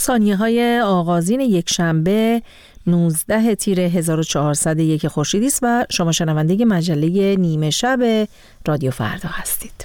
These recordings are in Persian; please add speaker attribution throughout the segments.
Speaker 1: ثانیه‌های آغازین یک شنبه 19 تیر 1401 خورشیدی است و شما شنونده مجله نیمه شب رادیو فردا هستید.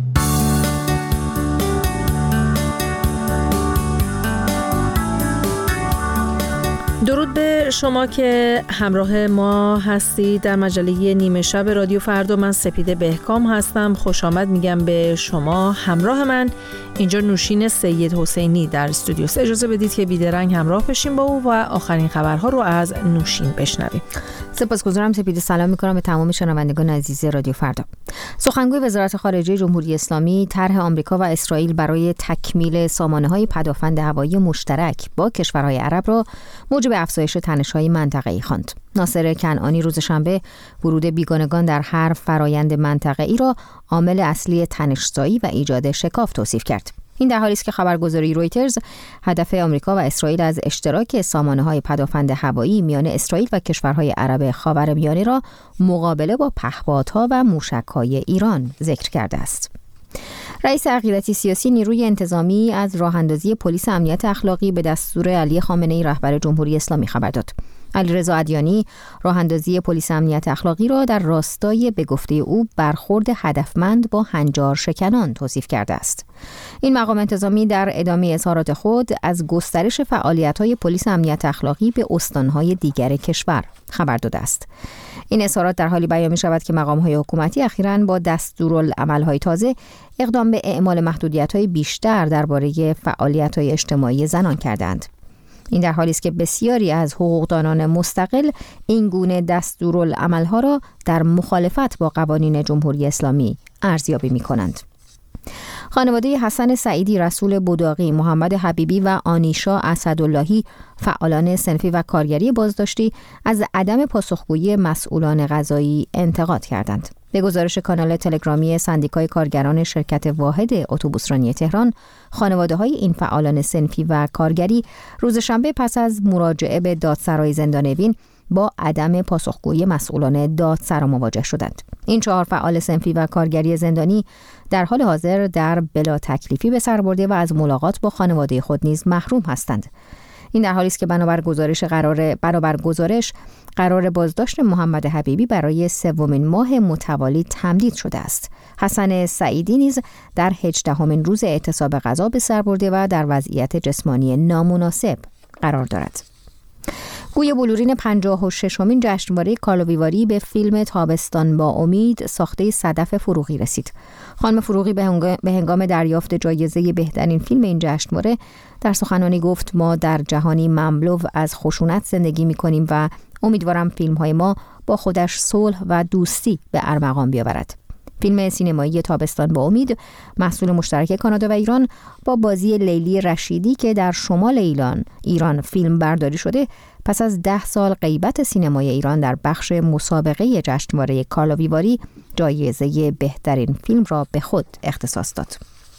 Speaker 1: درود به شما که همراه ما هستید در مجله نیمه شب رادیو فردا. من سپید بهکام هستم. خوش آمد میگم به شما. همراه من اینجا نوشین سید حسینی در استودیو. اجازه بدید که بیدرنگ همراه بشیم با او و آخرین خبرها رو از نوشین بشنویم.
Speaker 2: سپاسگزارم سپید. سلام میکنم به تمام شنوندگان عزیز رادیو فردا. سخنگوی وزارت خارجه جمهوری اسلامی طرح آمریکا و اسرائیل برای تکمیل سامانه‌های پدافند هوایی مشترک با کشورهای عرب را موجب افزایش تنش‌های منطقه‌ای خواند. ناصر کنعانی روز شنبه ورود بیگانگان در هر فرایند منطقه‌ای را عامل اصلی تنش‌زایی و ایجاد شکاف توصیف کرد. این در حالی است که خبرگزاری رویترز هدف آمریکا و اسرائیل از اشتراک سامانه‌های پدافند هوایی میان اسرائیل و کشورهای عرب خاورمیانه را مقابله با پهپادها و موشک‌های ایران ذکر کرده است. رئیس عقیدتی سیاسی نیروی انتظامی از راه‌اندازی پلیس امنیت اخلاقی به دستور علی خامنه‌ای رهبر جمهوری اسلامی خبر داد. علیرضا ادیانی راه‌اندازی پلیس امنیت اخلاقی را در راستای به گفته او برخورد هدفمند با هنجار شکنان توصیف کرده است. این مقام انتظامی در ادامه اظهارات خود از گسترش فعالیت‌های پلیس امنیت اخلاقی به استان‌های دیگر کشور خبر داده است. این اظهارات در حالی بیان می‌شود که مقام‌های حکومتی اخیراً با دستورالعمل‌های تازه اقدام به اعمال محدودیت‌های بیشتر درباره فعالیت‌های اجتماعی زنان کردند. این در حالی است که بسیاری از حقوقدانان مستقل این گونه دستورالعمل‌ها را در مخالفت با قوانین جمهوری اسلامی ارزیابی می‌کنند. خانواده حسن سعیدی، رسول بوداقی، محمد حبیبی و آنیشا اسداللهی، فعالان صنفی و کارگری بازداشتی، از عدم پاسخگویی مسئولان قضایی انتقاد کردند. به گزارش کانال تلگرامی سندیکای کارگران شرکت واحد اتوبوسرانی تهران، خانواده‌های این فعالان صنفی و کارگری روز شنبه پس از مراجعه به دادسرای زندان اوین با عدم پاسخگویی مسئولان دادسرا مواجه شدند. این 4 فعال صنفی و کارگری زندانی در حال حاضر در بلا تکلیفی به سر برده و از ملاقات با خانواده خود نیز محروم هستند. این در حالی است که بنابر گزارش قرار بازداشت محمد حبیبی برای 3مین ماه متوالی تمدید شده است. حسن سعیدی نیز در 18مین روز اعتصاب غذا به سر برده و در وضعیت جسمانی نامناسب قرار دارد. گوی بلورین 56مین جشنواره کالاویواری به فیلم تابستان با امید ساخته صدف فروغی رسید. خانم فروغی به هنگام دریافت جایزه بهترین فیلم این جشنواره در سخنرانی گفت: ما در جهانی مملو از خشونت زندگی می‌کنیم و امیدوارم فیلم‌های ما با خودش صلح و دوستی به ارمغان بیاورد. فیلم سینمایی تابستان با امید محصول مشترک کانادا و ایران با بازی لیلی رشیدی که در شمال ایران فیلم برداری شده پس از 10 سال غیبت سینمای ایران در بخش مسابقه جشنواره کالاویواری جایزه بهترین فیلم را به خود اختصاص داد.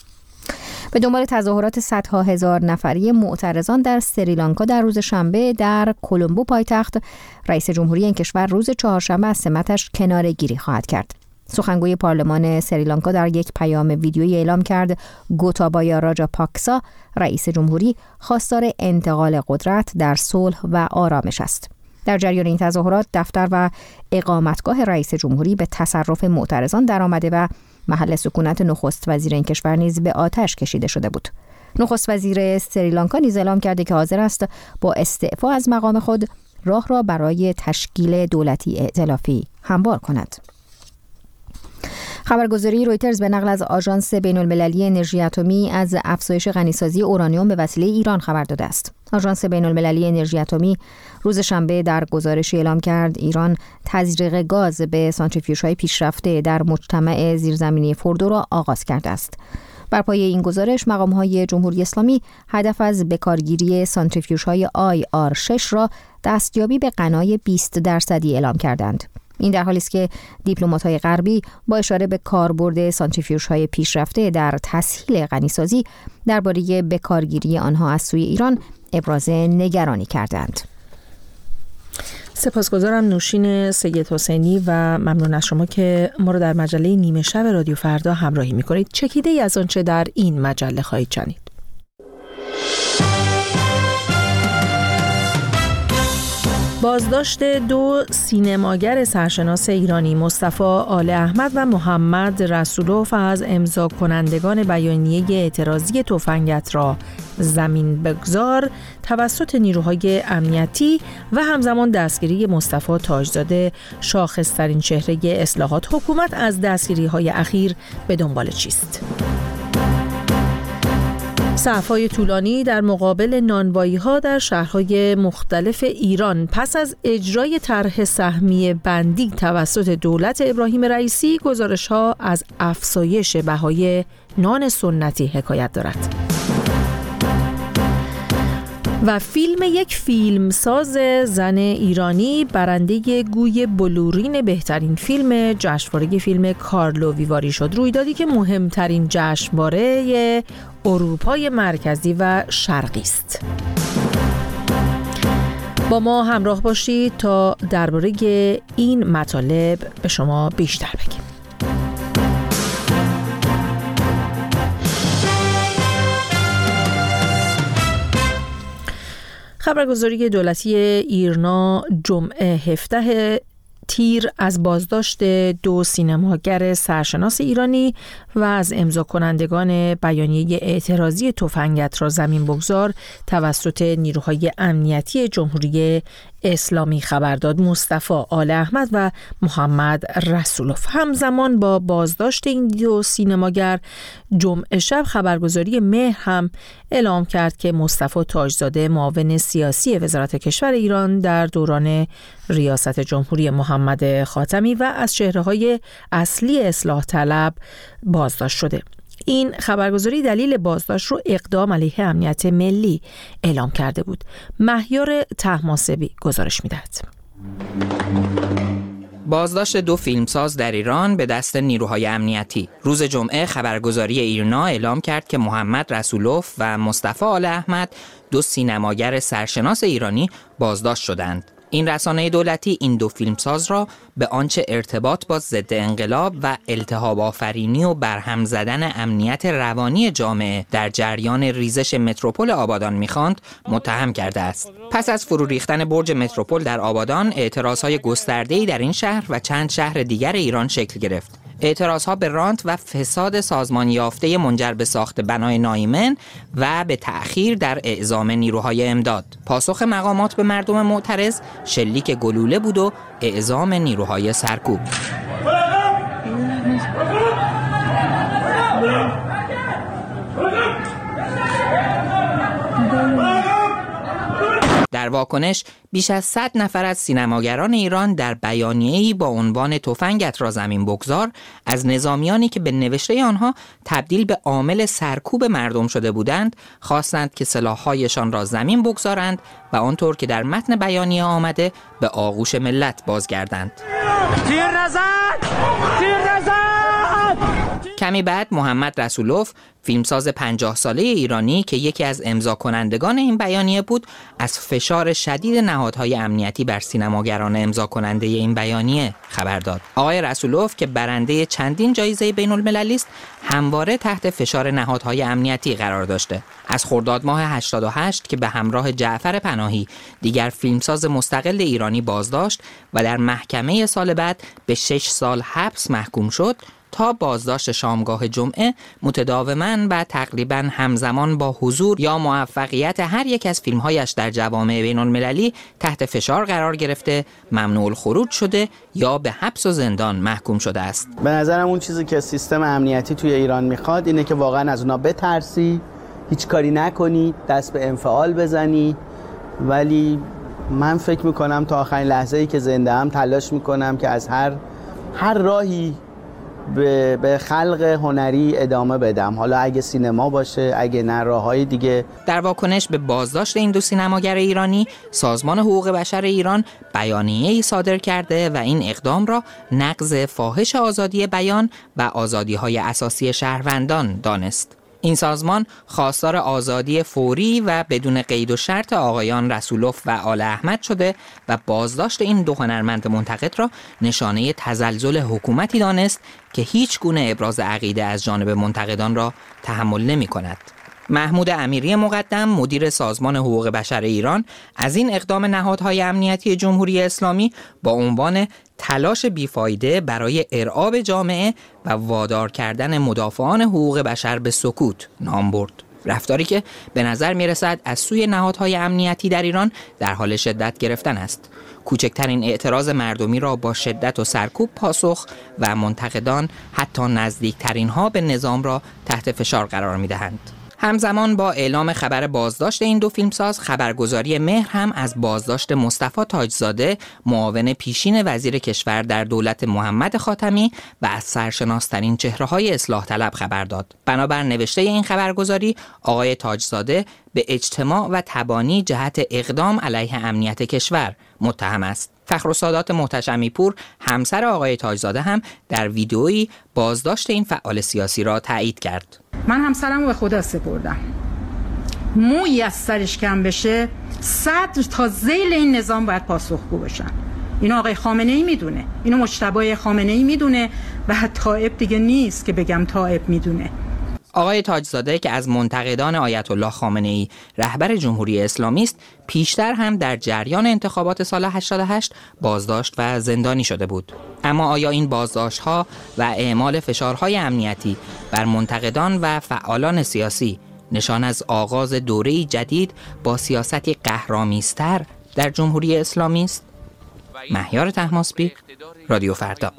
Speaker 2: به دنبال تظاهرات صدها هزار نفری معترضان در سریلانکا در روز شنبه در کلمبو پایتخت، رئیس جمهوری این کشور روز چهارشنبه از سمتش کناره‌گیری خواهد کرد. سخنگوی پارلمان سریلانکا در یک پیام ویدیویی اعلام کرد گوتابایا راجاپاکسا رئیس جمهوری خواستار انتقال قدرت در صلح و آرامش است. در جریان این تظاهرات دفتر و اقامتگاه رئیس جمهوری به تصرف معترضان درآمده و محل سکونت نخست وزیر این کشور نیز به آتش کشیده شده بود. نخست وزیر سریلانکا نیز اعلام کرده که حاضر است با استعفا از مقام خود راه را برای تشکیل دولتی ائتلافی هموار کند. خبرگزاری رویترز به نقل از آژانس بین‌المللی انرژی اتمی از افزایش غنیسازی اورانیوم به وسیله ایران خبر داده است. آژانس بین‌المللی انرژی اتمی روز شنبه در گزارشی اعلام کرد ایران تزریق گاز به سانتریفیوژهای پیشرفته در مجتمع زیرزمینی فوردو را آغاز کرده است. بر پایه این گزارش مقام‌های جمهوری اسلامی هدف از بکارگیری سانتریفیوژهای IR6 را دستیابی به غنای 20% اعلام کردند. این در حالی است که دیپلمات‌های غربی با اشاره به کاربرد سانتریفیوژهای پیشرفته در تسهیل غنیسازی درباره بکارگیری آنها از سوی ایران ابراز نگرانی کردند.
Speaker 1: سپاسگزارم نوشین سید حسینی و ممنون از شما که ما رو در مجله نیمه شب رادیو فردا همراهی می‌کنید. چکیده‌ای از آنچه در این مجله خواهید شنید. بازداشت 2 سینماگر سرشناس ایرانی مصطفی آل احمد و محمد رسولوف از امضا کنندگان بیانیه اعتراضی تفنگت را زمین بگذار توسط نیروهای امنیتی و همزمان دستگیری مصطفی تاجزاده شاخص‌ترین چهره اصلاحات حکومت از دستگیری‌های اخیر به دنبال چیست؟ صف‌های طولانی در مقابل نانوایی‌ها در شهرهای مختلف ایران پس از اجرای طرح سهمیه بندی توسط دولت ابراهیم رئیسی گزارش‌ها از افزایش بهای نان سنتی حکایت دارد. و فیلم یک فیلمساز زن ایرانی برنده گوی بلورین بهترین فیلم جشنواره فیلم کارلو ویواری شد. رویدادی که مهمترین جشنواره اروپای مرکزی و شرقی است. با ما همراه باشید تا درباره این مطالب به شما بیشتر بگیم. خبرگزاری دولتی ایرنا جمعه 17 تیر از بازداشت 2 سینماگر سرشناس ایرانی و از امضا کنندگان بیانیه اعتراضی تفنگت را زمین بگذار توسط نیروهای امنیتی جمهوری اسلامی خبر داد. مصطفی آل احمد و محمد رسولوف همزمان با بازداشت این 2 سینماگر جمعه شب خبرگزاری مهر هم اعلام کرد که مصطفی تاجزاده معاون سیاسی وزارت کشور ایران در دوران ریاست جمهوری محمد خاتمی و از چهره‌های اصلی اصلاح طلب بازداشت شده. این خبرگزاری دلیل بازداشت رو اقدام علیه امنیت ملی اعلام کرده بود. مهیار طهماسبی گزارش می‌دهد.
Speaker 3: بازداشت 2 فیلمساز در ایران به دست نیروهای امنیتی. روز جمعه خبرگزاری ایرنا اعلام کرد که محمد رسولوف و مصطفی آل احمد 2 سینماگر سرشناس ایرانی بازداشت شدند. این رسانه دولتی این 2 فیلمساز را به آنچه ارتباط با ضد انقلاب و التهاب آفرینی و برهم زدن امنیت روانی جامعه در جریان ریزش متروپول آبادان می‌خواند متهم کرده است. پس از فرو ریختن برج متروپول در آبادان، اعتراض‌های گسترده‌ای در این شهر و چند شهر دیگر ایران شکل گرفت. اعتراضها به رانت و فساد سازمان یافته منجر به ساخت بنای نایمن و به تأخیر در اعزام نیروهای امداد. پاسخ مقامات به مردم معترض شلیک گلوله بود و اعزام نیروهای سرکوب. در واکنش بیش از 100 نفر از سینماگران ایران در بیانیه‌ای با عنوان تفنگت را زمین بگذار از نظامیانی که به نوشته آنها تبدیل به عامل سرکوب مردم شده بودند خواستند که سلاح‌هایشان را زمین بگذارند و آنطور که در متن بیانیه آمده به آغوش ملت بازگردند. تیر نزن! تیر نزن! کمی بعد محمد رسولوف، فیلمساز 50 ساله ایرانی که یکی از امضا کنندگان این بیانیه بود، از فشار شدید نهادهای امنیتی بر سینماگران امضا کننده این بیانیه خبر داد. آقای رسولوف که برنده چندین جایزه بین المللی است، همواره تحت فشار نهادهای امنیتی قرار داشته. از خرداد ماه 88 که به همراه جعفر پناهی دیگر فیلمساز مستقل ایرانی بازداشت و در محکمه سال بعد به 6 سال حبس محکوم شد، تا بازداشت شامگاه جمعه متداوماً و تقریباً همزمان با حضور یا موفقیت هر یک از فیلم‌هایش در جوامع بین‌المللی تحت فشار قرار گرفته، ممنوع الخروج شده یا به حبس و زندان محکوم شده است.
Speaker 4: به نظرم اون چیزی که سیستم امنیتی توی ایران میخواد اینه که واقعاً از اونا بترسی، هیچ کاری نکنی، دست به انفعال بزنی، ولی من فکر میکنم تا آخرین لحظه‌ای که زنده ام تلاش میکنم که از هر راهی به خلق هنری ادامه بدم، حالا اگه سینما باشه، اگه نه راههای دیگه.
Speaker 3: در واکنش به بازداشت این 2 سینماگر ایرانی، سازمان حقوق بشر ایران بیانیه‌ای صادر کرده و این اقدام را نقض فاحش آزادی بیان و آزادی‌های اساسی شهروندان دانست. این سازمان خواستار آزادی فوری و بدون قید و شرط آقایان رسولوف و آل احمد شده و بازداشت این 2 هنرمند منتقد را نشانه تزلزل حکومتی دانست که هیچ گونه ابراز عقیده از جانب منتقدان را تحمل نمی کند. محمود امیری مقدم مدیر سازمان حقوق بشر ایران از این اقدام نهادهای امنیتی جمهوری اسلامی با عنوان تلاش بیفایده برای ارعاب جامعه و وادار کردن مدافعان حقوق بشر به سکوت نام برد. رفتاری که به نظر می رسد از سوی نهادهای امنیتی در ایران در حال شدت گرفتن است. کوچکترین اعتراض مردمی را با شدت و سرکوب پاسخ و منتقدان حتی نزدیکترین ها به نظام را تحت فشار قرار می دهند. همزمان با اعلام خبر بازداشت این دو فیلمساز، خبرگزاری مهر هم از بازداشت مصطفی تاجزاده، معاون پیشین وزیر کشور در دولت محمد خاتمی و از سرشناسترین چهره‌های اصلاح طلب خبر داد. بنابر نوشته این خبرگزاری، آقای تاجزاده به اجتماع و تبانی جهت اقدام علیه امنیت کشور متهم است. فخرالسادات محتشمی پور، همسر آقای تاجزاده، هم در ویدئویی بازداشت این فعال سیاسی را تایید کرد.
Speaker 5: من همسرمو به خدا سپردم. مویی از سرش کم بشه، صدر تا ذیل این نظام باید پاسخگو باشن. اینو آقای خامنه‌ای میدونه، اینو مجتبی خامنه‌ای میدونه و طائب دیگه نیست که بگم طائب میدونه.
Speaker 3: آقای تاجزاده که از منتقدان آیت الله خامنه‌ای رهبر جمهوری اسلامی است، پیشتر هم در جریان انتخابات سال 88 بازداشت و زندانی شده بود. اما آیا این بازداشت‌ها و اعمال فشارهای امنیتی بر منتقدان و فعالان سیاسی نشان از آغاز دوره‌ای جدید با سیاستی قهرآمیزتر در جمهوری اسلامی است؟ مهیار طهماسبی، رادیو فردا.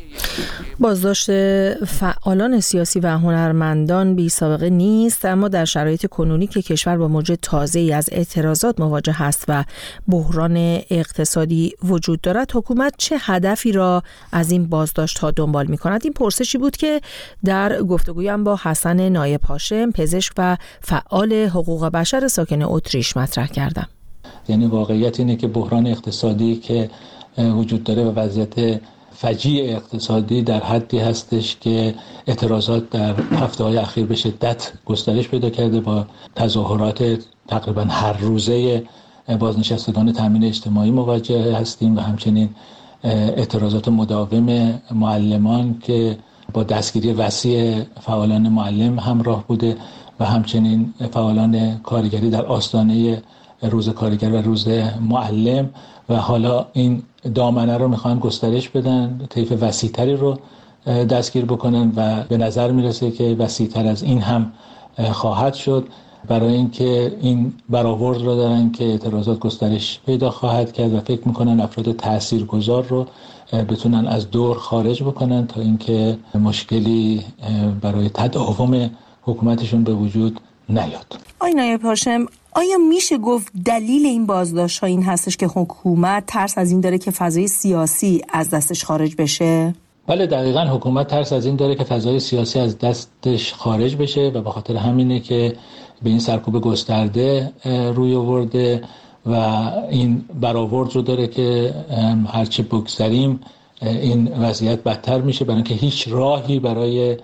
Speaker 1: بازداشت فعالان سیاسی و هنرمندان بی سابقه نیست، اما در شرایط کنونی که کشور با موج تازه‌ای از اعتراضات مواجه است و بحران اقتصادی وجود دارد، حکومت چه هدفی را از این بازداشت‌ها دنبال می‌کند؟ این پرسشی بود که در گفتگویم با حسن نایب هاشم، پزشک و فعال حقوق بشر ساکن اتریش مطرح کردم.
Speaker 6: یعنی واقعیت اینه که بحران اقتصادی که وجود داره و وضعیت فجیع اقتصادی در حدی هستش که اعتراضات در هفته‌های اخیر به شدت گسترش پیدا کرده، با تظاهرات تقریبا هر روزه بازنشستگان تامین اجتماعی مواجه هستیم و همچنین اعتراضات مداوم معلمان که با دستگیری وسیع فعالان معلم همراه بوده و همچنین فعالان کارگری در آستانه روز کارگر و روز معلم، و حالا این دامنه رو میخوان گسترش بدن، طیف وسیع‌تری رو دستگیر بکنن و به نظر میرسه که وسیع‌تر از این هم خواهد شد، برای اینکه این برآورد رو دارن که اعتراضات گسترش پیدا خواهد کرد و فکر میکنن افراد تاثیرگذار رو بتونن از دور خارج بکنن تا اینکه مشکلی برای تداوم حکومتشون به وجود نیاد.
Speaker 7: آقای نایب هاشم، آیا میشه گفت دلیل این بازداشت‌ها این هستش که حکومت ترس از این داره که فضای سیاسی از دستش خارج بشه؟
Speaker 6: بله، دقیقاً حکومت ترس از این داره که فضای سیاسی از دستش خارج بشه و به خاطر همینه که به این سرکوب گسترده روی آورده و این برآورد رو داره که هرچی بگذریم این وضعیت بدتر میشه، برای اینکه هیچ راهی برای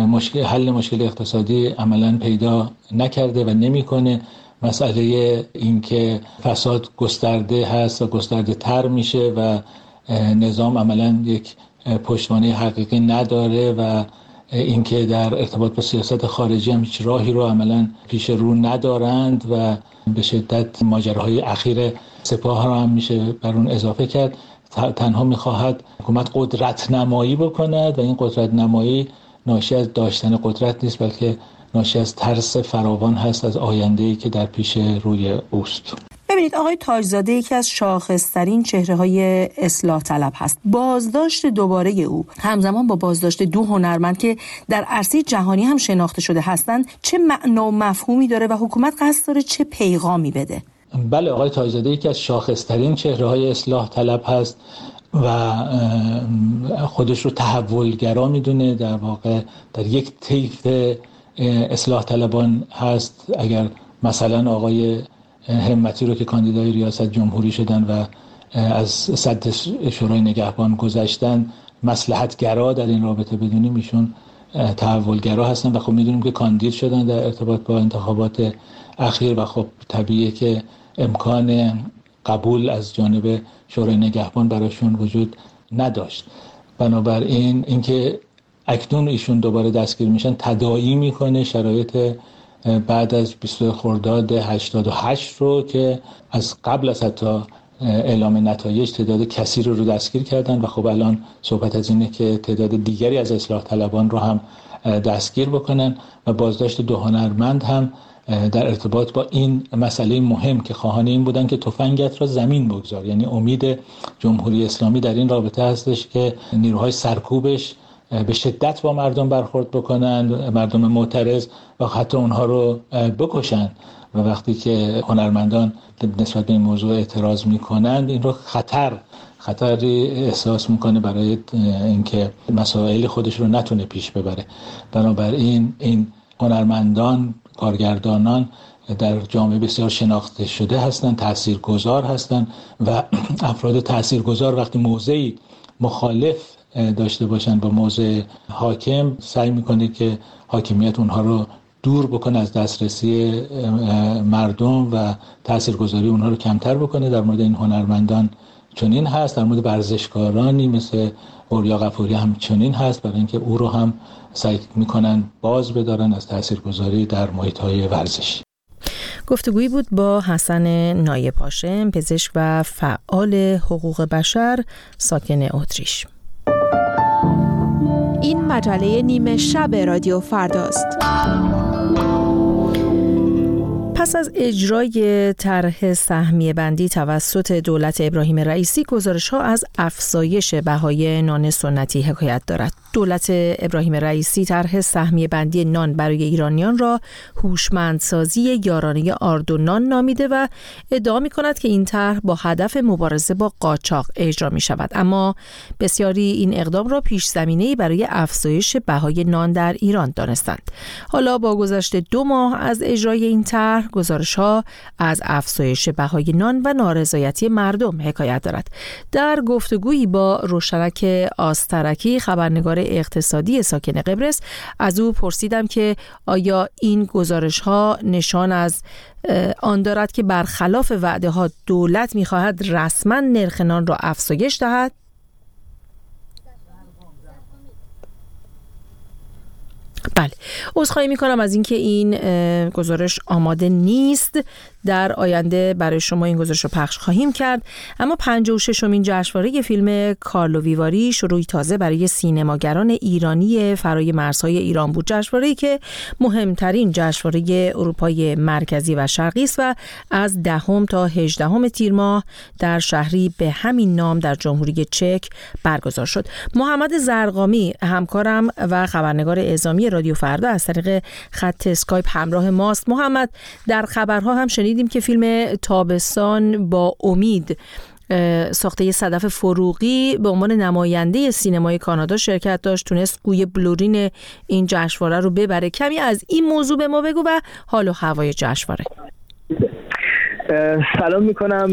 Speaker 6: حل مشکل اقتصادی عملاً پیدا نکرده و نمیکنه. مسئله این که فساد گسترده هست و گسترده تر میشه و نظام عملاً یک پشتوانه حقیقی نداره و اینکه در ارتباط با سیاست خارجی هم هیچ راهی رو عملاً پیش رو ندارند و به شدت ماجراهای اخیر سپاه رو هم میشه بر اون اضافه کرد. تنها میخواهد حکومت قدرت نمایی بکند و این قدرت نمایی ناشی از داشتن قدرت نیست، بلکه ناشی از ترس فراوان هست از آینده‌ای که در پیش روی اوست.
Speaker 7: ببینید، آقای تاجزاده یکی از شاخص‌ترین چهره‌های اصلاح طلب هست. بازداشت دوباره او همزمان با بازداشت دو هنرمند که در عرصه جهانی هم شناخته شده هستند چه معنا و مفهومی داره و حکومت قصد داره چه پیغامی بده؟
Speaker 6: بله، آقای تاجزاده یکی از شاخص‌ترین چهره‌های اصلاح طلب هست و خودش رو تحولگرا میدونه. در واقع در یک طیف اصلاح طلبان هست. اگر مثلا آقای همتی رو که کاندیدای ریاست جمهوری شدن و از صدر شورای نگهبان گذشتن مصلحتگرا در این رابطه بدونیم، ایشون تحولگرا هستن و خب میدونیم که کاندید شدن در ارتباط با انتخابات اخیر و خب طبیعیه که امکان قبول از جانب شورای نگهبان براشون وجود نداشت. بنابراین اینکه اکنون ایشون دوباره دستگیر میشن تداعی میکنه شرایط بعد از 22 خرداد 88 رو که از قبل از حتی اعلام نتایج تعداد کثیری رو دستگیر کردن و خب الان صحبت از اینه که تعداد دیگری از اصلاح طلبان رو هم دستگیر بکنن و بازداشت 2 هنرمند هم در ارتباط با این مسئله مهم که خواهان این بودن که تفنگت را زمین بگذار. یعنی امید جمهوری اسلامی در این رابطه هستش که نیروهای سرکوبش به شدت با مردم برخورد بکنن، مردم معترض، و حتی اونها رو بکشن. و وقتی که هنرمندان نسبت به این موضوع اعتراض میکنند، این رو خطری احساس میکنه برای اینکه مسائل خودش رو نتونه پیش ببره. بنابراین این هنرمندان، کارگردانان در جامعه بسیار شناخته شده هستند، تاثیرگذار هستند و افراد تاثیرگذار وقتی موضعی مخالف داشته باشند با موضع حاکم، سعی میکنه که حاکمیت اونها رو دور بکنه از دسترسی مردم و تاثیرگذاری اونها رو کمتر بکنه. در مورد این هنرمندان چنین هست، در مورد ورزشکارانی مثل اوریا غفوری هم چنین هست، برای اینکه او رو هم سعی میکنن باز بدارن از تاثیرگذاری در محیط‌های ورزشی.
Speaker 1: گفتگویی بود با حسن نایب هاشم، پزشک و فعال حقوق بشر ساکن اتریش.
Speaker 8: این مجله نیمه شب رادیو فرداست.
Speaker 1: پس از اجرای طرح سهمیه بندی توسط دولت ابراهیم رئیسی، گزارش‌ها از افزایش بهای نان سنتی حکایت دارد. دولت ابراهیم رئیسی طرح سهمیه بندی نان برای ایرانیان را هوشمندسازی یارانه آرد و نان نامیده و ادعا می‌کند که این طرح با هدف مبارزه با قاچاق اجرا می‌شود، اما بسیاری این اقدام را پیش زمینه‌ای برای افزایش بهای نان در ایران دانستند. حالا با گذشت 2 ماه از اجرای این طرح، گزارش‌ها از افزایش بهای نان و نارضایتی مردم حکایت دارد. در گفتگویی با روشنک آسترکی، خبرنگار اقتصادی ساکن قبرس، از او پرسیدم که آیا این گزارش‌ها نشان از آن دارد که برخلاف وعده‌ها دولت می‌خواهد رسما نرخ نان را افزایش دهد؟ بله، عذرخواهی میکنم از اینکه این گزارش آماده نیست. در آینده برای شما این گزارش رو پخش خواهیم کرد. اما 56مین جشنواره فیلم کارلو ویواری شروعی تازه برای سینماگران ایرانی فرای مرزهای ایران بود. جشنواره‌ای که مهمترین جشنواره اروپای مرکزی و شرقی است و از 10 تا 18 تیر ماه در شهری به همین نام در جمهوری چک برگزار شد. محمد زرقامی، همکارم و خبرنگار اعزامی رادیو فردا، از طریق خط اسکایپ همراه ماست. محمد، در خبرها هم شنیدیم که فیلم تابستان با امید ساخته صدف فروغی به عنوان نماینده سینمای کانادا شرکت داشت، تونست گوی بلورین این جشنواره رو ببره. کمی از این موضوع به ما بگو و حال و هوای جشنواره.
Speaker 9: سلام میکنم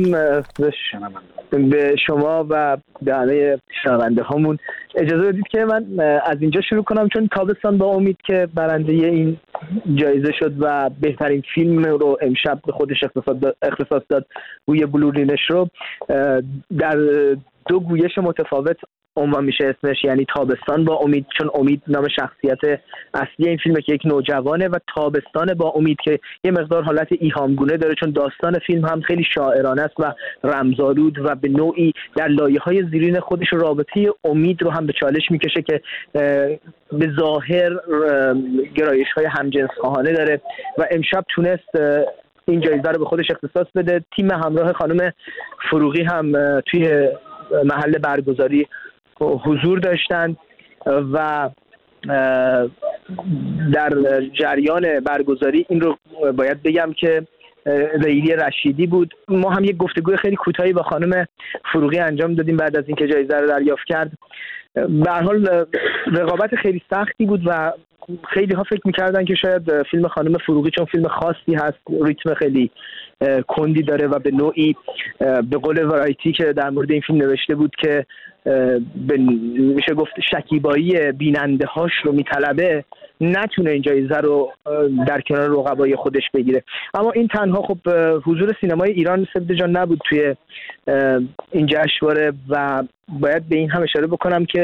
Speaker 9: به شما و به همه شنونده هامون. اجازه بدید که من از اینجا شروع کنم، چون تابستان با امید که برنده این جایزه شد و بهترین فیلم رو امشب به خودش اختصاص داد، گوی بلورینش رو در 2 گویش متفاوت عنوان میشه اسمش، یعنی تابستان با امید، چون امید نام شخصیت اصلی این فیلمه که یک نوجوانه، و تابستان با امید که یه مقدار حالت ایهامگونه داره، چون داستان فیلم هم خیلی شاعرانه است و رمزآلود و به نوعی در لایه‌های زیرین خودش رابطه امید رو هم به چالش میکشه که به ظاهر گرایش‌های همجنس‌خواهانه داره و امشب تونست این جایزه رو به خودش اختصاص بده. تیم همراه خانم فروغی هم توی محل برگزاری حضور داشتند و در جریان برگزاری این رو باید بگم که لیلی رشیدی بود. ما هم یک گفتگوی خیلی کوتاهی با خانم فروغی انجام دادیم بعد از اینکه جایزه رو دریافت کرد. به هر حال رقابت خیلی سختی بود و خیلی ها فکر می‌کردن که شاید فیلم خانم فروغی چون فیلم خاصی هست، ریتم خیلی کندی داره و به نوعی به قول ورایتی که در مورد این فیلم نوشته بود که میشه گفت شکیبایی بیننده هاش رو میطلبه، نتونه این جایزه رو در کنار رقبای خودش بگیره. اما این تنها خب حضور سینمای ایران سپیده جان نبود توی این جشنواره و باید به این هم اشاره بکنم که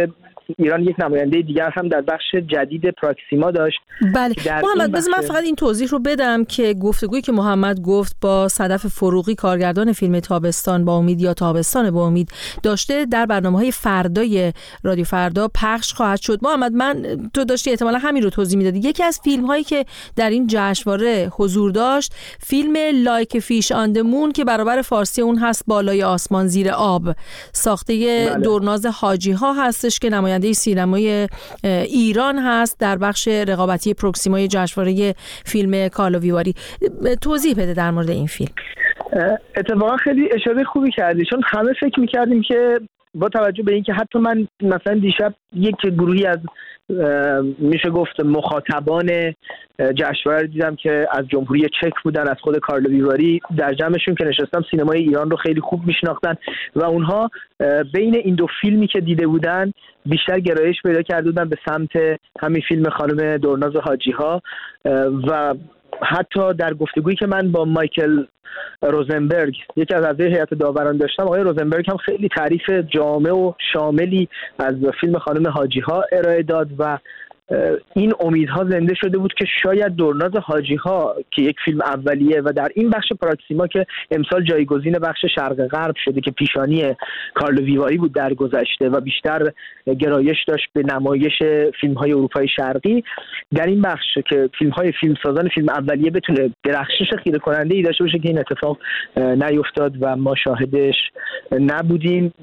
Speaker 9: ایران یک نماینده دیگر هم در بخش جدید پراکسیما داشت.
Speaker 1: بله محمد، بذار من فقط این توضیح رو بدم که گفتگویی که محمد گفت با صدف فروغی کارگردان فیلم تابستان با امید یا تابستان با امید داشته در برنامه‌های فردای رادیو فردا پخش خواهد شد. محمد، تو داشتی احتمالاً همین رو توضیح میدادی. یکی از فیلم‌هایی که در این جشنواره حضور داشت فیلم لایک فیش آن د مون که برابر فارسی اون هست بالای آسمان زیر آب، ساخته دورناز حاجی ها هستش که نماینده سینمای ایران هست در بخش رقابتی پروکسیمای جشنواره فیلم کارلوویواری. توضیح بده در مورد این فیلم.
Speaker 9: اتفاقا خیلی اشاره خوبی کردی، چون همه فکر می‌کردیم که با توجه به اینکه حتی من مثلا دیشب یک گروهی از میشه گفت مخاطبان جشنواره دیدم که از جمهوری چک بودن، از خود کارلوویواری، در جمعشون که نشستم سینمای ایران رو خیلی خوب میشناختن و اونها بین این دو فیلمی که دیده بودن بیشتر گرایش پیدا کرده بودن به سمت همین فیلم خانم دورناز حاجی ها. و حتی در گفتگویی که من با مایکل روزنبرگ، یکی از اعضای هیئت داوران داشتم، آقای روزنبرگ هم خیلی تعریف جامع و شاملی از فیلم خانم حاجی ها ارائه داد و این امیدها زنده شده بود که شاید دورناز حاجی ها که یک فیلم اولیه و در این بخش پراکسیما که امسال جایگزین بخش شرق غرب شده که پیشانی کارلوویواری بود در گذشته و بیشتر گرایش داشت به نمایش فیلم های اروپای شرقی، در این بخش که فیلم های فیلمسازان فیلم اولیه بتونه درخشش خیره کننده ای داشته باشه که این اتفاق نیفتاد و ما شاهدش نبودیم.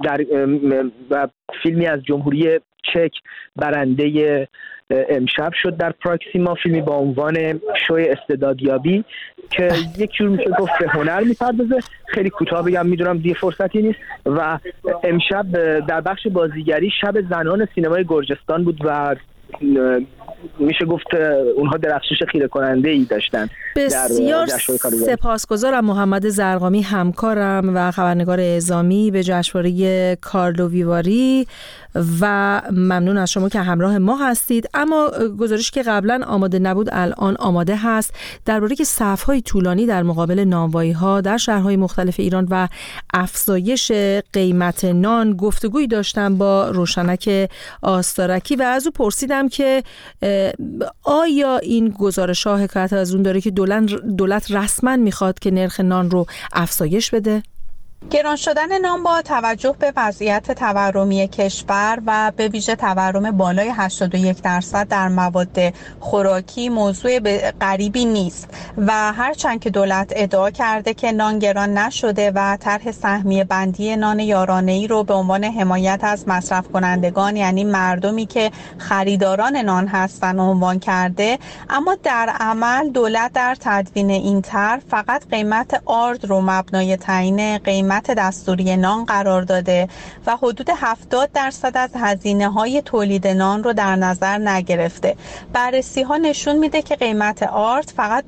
Speaker 9: و فیلمی از جمهوری چک برنده امشب شد در پراکسیما، فیلمی با عنوان شوی استعدادیابی که یک جور میشه گفت به هنر میپردازه. خیلی کوتاه بگم، میدونم دیگه فرصتی نیست. و امشب در بخش بازیگری شب زنان سینمای گرجستان بود و میشه گفت اونها درخشش خیره کننده ای داشتن.
Speaker 1: بسیار سپاسگزارم محمد زرقامی، همکارم و خبرنگار اعزامی به جشنواره کارلوویواری و ممنون از شما که همراه ما هستید. اما گزارش که قبلا آماده نبود الان آماده هست درباره که صف‌های طولانی در مقابل نانوایی‌ها در شهرهای مختلف ایران و افزایش قیمت نان. گفتگویی داشتم با روشنک آستارکی و از او پرسیدم که آیا این گزارش‌ها حکایت از اون داره که دولت رسما میخواد که نرخ نان رو افزایش بده؟
Speaker 10: گران شدن نان با توجه به وضعیت تورمی کشور و به ویژه تورم بالای 81% در مواد خوراکی موضوع غریبی نیست و هرچند که دولت ادعا کرده که نان گران نشده و طرح سهمیه بندی نان یارانه‌ای رو به عنوان حمایت از مصرف کنندگان یعنی مردمی که خریداران نان هستن عنوان کرده، اما در عمل دولت در تدوین این طرح فقط قیمت آرد رو مبنای تعیین قیمت دستوری نان قرار داده و حدود 70% از هزینه‌های تولید نان رو در نظر نگرفته. بررسی‌ها نشون میده که قیمت آرد فقط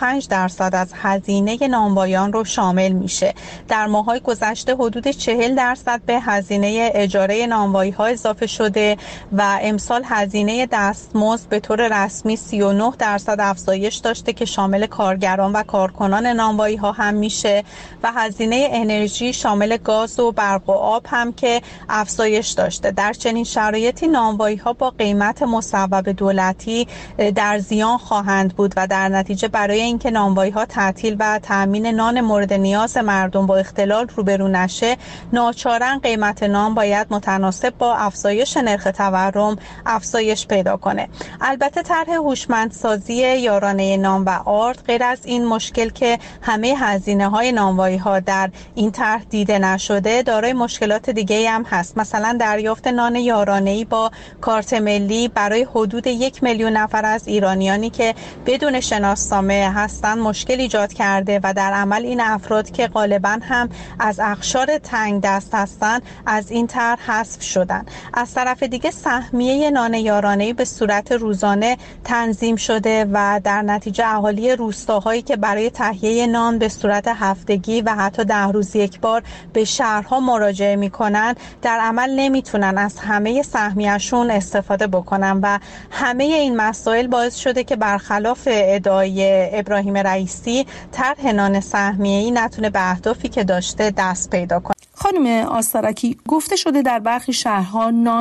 Speaker 10: 25% از هزینه نانوایان رو شامل میشه. در ماه‌های گذشته حدود 40% به هزینه اجاره نانوایی‌ها اضافه شده و امسال هزینه دستمزد به طور رسمی 39% افزایش داشته که شامل کارگران و کارکنان نانوایی‌ها هم میشه و هزینه انرژی شامل گاز و برق و آب هم که افزایش داشته. در چنین شرایطی نانوایی‌ها با قیمت مصوب دولتی در زیان خواهند بود و در نتیجه برای اینکه نانوایی‌ها تعطیل و تامین نان مورد نیاز مردم با اختلال روبرو نشه، ناچارن قیمت نان باید متناسب با افزایش نرخ تورم افزایش پیدا کنه. البته طرح هوشمندسازی یارانه نان و آرد غیر از این مشکل که همه هزینه‌های نانوایی‌ها در این طرح دیده نشده دارای مشکلات دیگه هم هست. مثلا دریافت نان یارانه‌ای با کارت ملی برای حدود 1 میلیون نفر از ایرانیانی که بدون شناسنامه هستند مشکل ایجاد کرده و در عمل این افراد که غالباً هم از اقشار تنگ دست هستند از این طرح حذف شدن. از طرف دیگه سهمیه نان یارانه‌ای به صورت روزانه تنظیم شده و در نتیجه اهالی روستاهایی که برای تهیه نان به صورت هفتگی و حتی 10 روز یک بار به شهرها مراجعه میکنن در عمل نمیتونن از همه سهمیه‌شون استفاده بکنن و همه این مسائل باعث شده که برخلاف ادعای ابراهیم رئیسی طرح نان سهمیه‌ای نتونه به اهدافی که داشته دست پیدا کنه.
Speaker 7: خانم آستارکی، گفته شده در برخی شهرها نان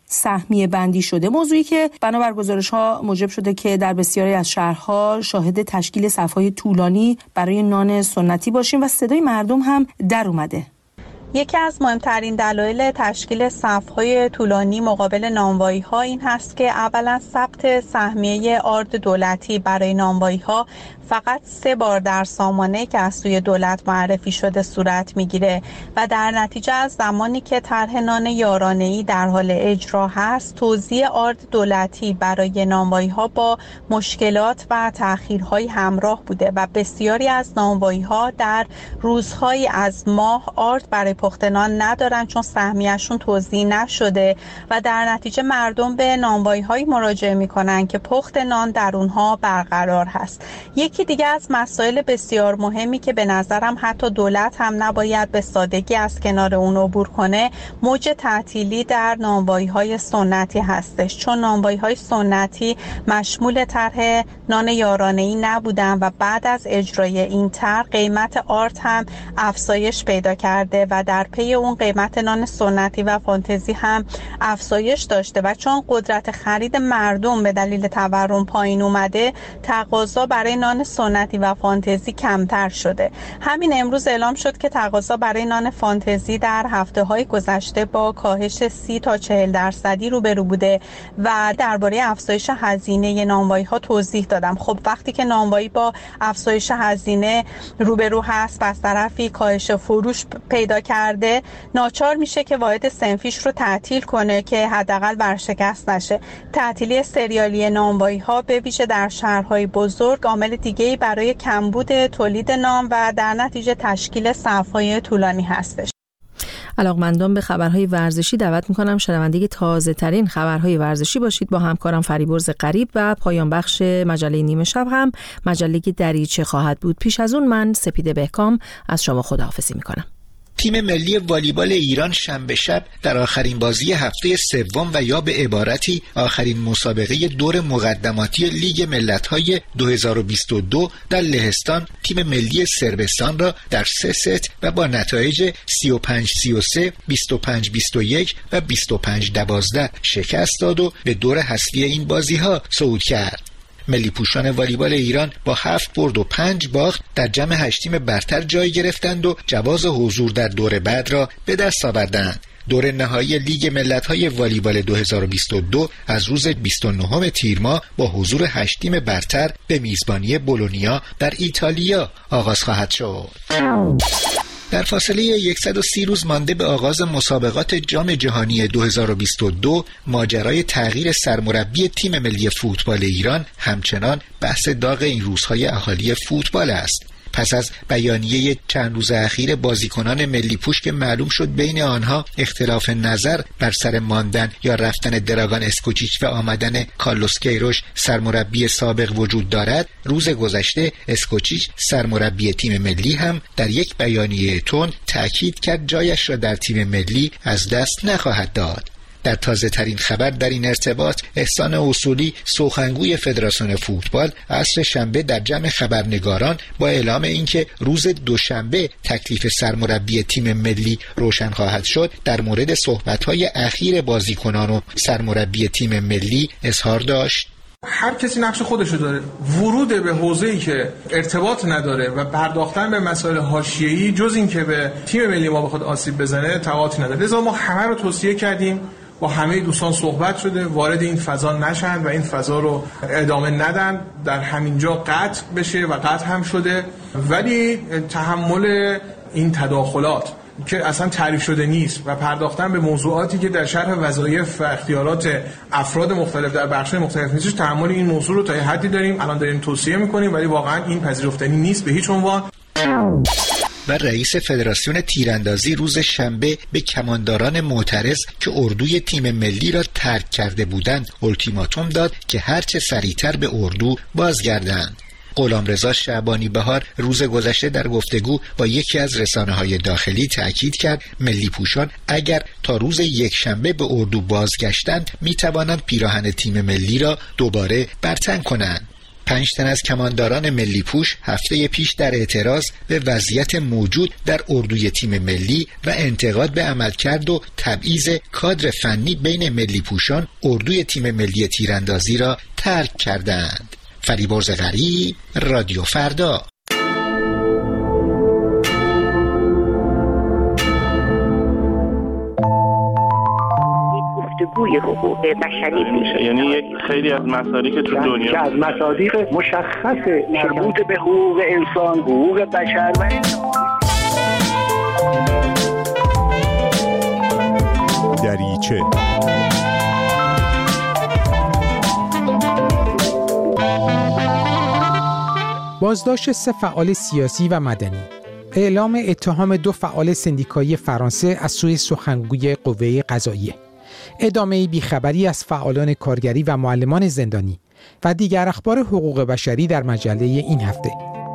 Speaker 7: سهمیه بندی شده، موضوعی که بنابر گزارش‌ها موجب شده که در بسیاری از شهرها شاهد تشکیل صف‌های طولانی برای نان سنتی باشیم و صدای مردم هم در اومده.
Speaker 10: یکی از مهمترین دلایل تشکیل صف‌های طولانی مقابل نانوایی‌ها این هست که اولا ثبت سهمیه آرد دولتی برای نانوایی‌ها فقط 3 بار در سامانه که از سوی دولت معرفی شده صورت میگیره و در نتیجه از زمانی که طرح نان یارانه‌ای در حال اجرا هست، توزیع آرد دولتی برای نانوایی‌ها با مشکلات و تأخیرهای همراه بوده و بسیاری از نانوایی‌ها در روزهای از ماه آرد برای پخت نان ندارن چون سهمیه‌شون توزیع نشده و در نتیجه مردم به نانوایی‌های مراجعه میکنن که پخت نان در اونها برقرار هست. یکی دیگه از مسائل بسیار مهمی که به نظرم حتی دولت هم نباید به سادگی از کنار اون عبور کنه، موج تعطیلی در نانوایی‌های سنتی هستش، چون نانوایی‌های سنتی مشمول طرح نان یارانه‌ای نبودن و بعد از اجرای این طرح قیمت آرد هم افزایش پیدا کرده و در پی اون قیمت نان سنتی و فانتزی هم افزایش داشته و چون قدرت خرید مردم به دلیل تورم پایین اومده، تقاضا برای نان سنتی و فانتزی کمتر شده. همین امروز اعلام شد که تقاضا برای نان فانتزی در هفته‌های گذشته با کاهش 30 تا 40% روبرو بوده و درباره افزایش هزینه نانوایی‌ها توضیح دادم. خب وقتی که نانوایی با افزایش هزینه روبرو هست، پس طرفی کاهش فروش پیدا کرده، ناچار میشه که واحد صنفیش رو تعطیل کنه که حداقل ورشکست نشه. تعطیلی سریالی نانوایی‌ها به ویژه در شهرهای بزرگ عامل دیگه‌ای برای کمبود تولید نان و در نتیجه تشکیل صف‌های طولانی هستش.
Speaker 1: علاقمندان به خبرهای ورزشی دعوت میکنم شنونده تازه ترین خبرهای ورزشی باشید. با همکارم فریبرز غریب و پایان بخش مجله نیمه شب هم مجله دریچه خواهد بود. پیش از اون من سپیده بهکام از شما خداحافظی میکنم.
Speaker 11: تیم ملی والیبال ایران شنبه شب در آخرین بازی هفته سوم و یا به عبارتی آخرین مسابقه دور مقدماتی لیگ ملت‌های 2022 در لهستان تیم ملی صربستان را در 3 ست و با نتایج 35-33, 25-21 و 25-12 شکست داد و به دور حذفی این بازی‌ها صعود کرد. ملی پوشان والیبال ایران با 7 برد و 5 باخت در جمع 8 تیم برتر جای گرفتند و جواز حضور در دور بعد را به دست آوردند. دور نهایی لیگ ملت‌های والیبال 2022 از روز 29 تیر ماه با حضور 8 تیم برتر به میزبانی بولونیا در ایتالیا آغاز خواهد شد. در فاصله 130 روز مانده به آغاز مسابقات جام جهانی 2022 ماجرای تغییر سرمربی تیم ملی فوتبال ایران همچنان بحث داغ این روزهای اهالی فوتبال است. پس از بیانیه چند روز اخیر بازیکنان ملی پوش که معلوم شد بین آنها اختلاف نظر بر سر ماندن یا رفتن دراگان اسکوچیچ و آمدن کارلوس کیروش سرمربی سابق وجود دارد، روز گذشته اسکوچیچ سرمربی تیم ملی هم در یک بیانیه تند تأکید کرد جایش را در تیم ملی از دست نخواهد داد. در تازه ترین خبر در این ارتباط، احسان اصولی سخنگوی فدراسیون فوتبال عصر شنبه در جمع خبرنگاران با اعلام اینکه روز دوشنبه تکلیف سرمربی تیم ملی روشن خواهد شد در مورد صحبت‌های اخیر بازیکنان و سرمربی تیم ملی اظهار داشت:
Speaker 12: هر کسی نقش خودشو داره. ورود به حوزه‌ای که ارتباط نداره و پرداختن به مسائل حاشیه‌ای جز این که به تیم ملی ما بخواد آسیب بزنه تفاوتی نداره. لذا ما همه رو توصیه کردیم، با همه دوستان صحبت شده، وارد این فضا نشن و این فضا رو ادامه ندن، در همینجا قطع بشه و قطع هم شده. ولی تحمل این تداخلات که اصلا تعریف شده نیست و پرداختن به موضوعاتی که در شرح وظایف و اختیارات افراد مختلف در بخش‌های مختلف نیست، تحمل این موضوع رو تا یه حدی داریم، الان داریم توصیه می‌کنیم، ولی واقعا این پذیرفتنی نیست به هیچ عنوان.
Speaker 11: و رئیس فدراسیون تیراندازی روز شنبه به کمانداران معترض که اردوی تیم ملی را ترک کرده بودند التیماتوم داد که هرچه سریعتر به اردو بازگردند. غلامرضا شعبانی بهار روز گذشته در گفتگو با یکی از رسانه‌های داخلی تأکید کرد ملی پوشان اگر تا روز یکشنبه به اردو بازگشتند می‌توانند پیراهن تیم ملی را دوباره برتن کنند. 5 تن از کمانداران ملی پوش هفته پیش در اعتراض به وضعیت موجود در اردوی تیم ملی و انتقاد به عملکرد و تبعیض کادر فنی بین ملی پوشان اردوی تیم ملی تیراندازی را ترک کردند. فریبرز غریب، رادیو فردا.
Speaker 13: گفتگوی حقوق بشری میشه، یعنی یک خیلی از مصادیق تو دنیا که از مصادیق مشخص مربوط به حقوق انسان، حقوق بشر و
Speaker 14: دریچه. بازداشت 3 فعال سیاسی و مدنی، اعلام اتهام 2 فعال سندیکایی فرانسه از سوی سخنگوی قوه قضاییه، ادامه بیخبری از فعالان کارگری و معلمان زندانی و دیگر اخبار حقوق بشری در مجله این هفته.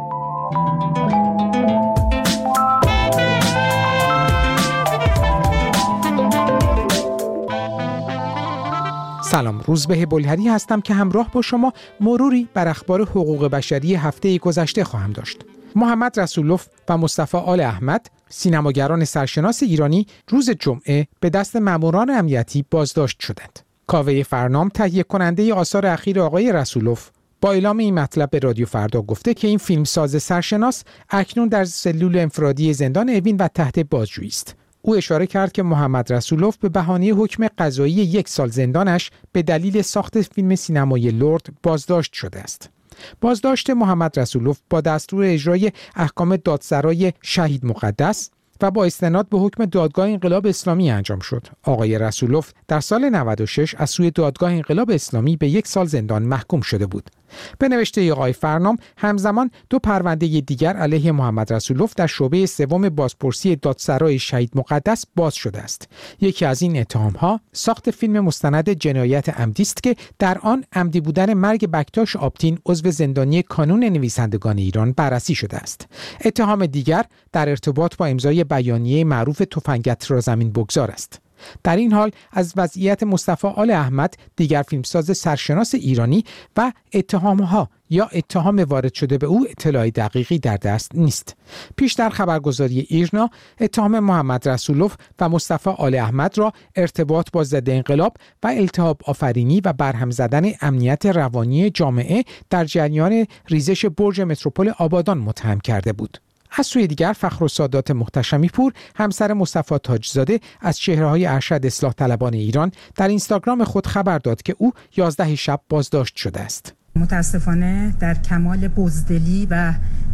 Speaker 14: سلام، روزبه بلهری هستم که همراه با شما مروری بر اخبار حقوق بشری هفته گذشته خواهم داشت. محمد رسولوف و مصطفی آل احمد، سینماگران سرشناس ایرانی، روز جمعه به دست ماموران امنیتی بازداشت شدند. کاوه فرنام، تهیه کننده آثار اخیر آقای رسولوف، با اعلام این مطلب به رادیو فردا گفته که این فیلمساز سرشناس اکنون در سلول انفرادی زندان اوین و تحت بازجویی است. او اشاره کرد که محمد رسولوف به بهانه حکم قضایی 1 سال زندانش به دلیل ساخت فیلم سینمایی لرد بازداشت شده است. بازداشت محمد رسولوف با دستور اجرای احکام دادسرای شهید مقدس و با استناد به حکم دادگاه انقلاب اسلامی انجام شد. آقای رسولوف در سال 96 از سوی دادگاه انقلاب اسلامی به 1 سال زندان محکوم شده بود. به نوشته آقای فرنام، همزمان 2 پرونده دیگر علیه محمد رسولوف در شعبه 3 بازپرسی دادسرای شهید مقدس باز شده است. یکی از این اتهام‌ها ساخت فیلم مستند جنایت عمدی است که در آن عمدی بودن مرگ بکتاش آبتین، عضو زندانی کانون نویسندگان ایران، بررسی شده است. اتهام دیگر در ارتباط با امضای بیانیه معروف تفنگت را زمین بگذار است. در این حال از وضعیت مصطفی آل احمد، دیگر فیلمساز سرشناس ایرانی، و اتهامها یا اتهام وارد شده به او اطلاع دقیقی در دست نیست. پیشتر خبرگزاری ایرنا اتهام محمد رسولوف و مصطفی آل احمد را ارتباط با ضد انقلاب و التهاب آفرینی و برهم زدن امنیت روانی جامعه در جریان ریزش برج متروپول آبادان متهم کرده بود. از سوی دیگر فخرالسادات محتشمی پور، همسر مصطفی تاجزاده، از چهره‌های ارشد اصلاح طلبان ایران در اینستاگرام خود خبر داد که او 11 شب بازداشت شده است.
Speaker 5: متاسفانه در کمال بزدلی و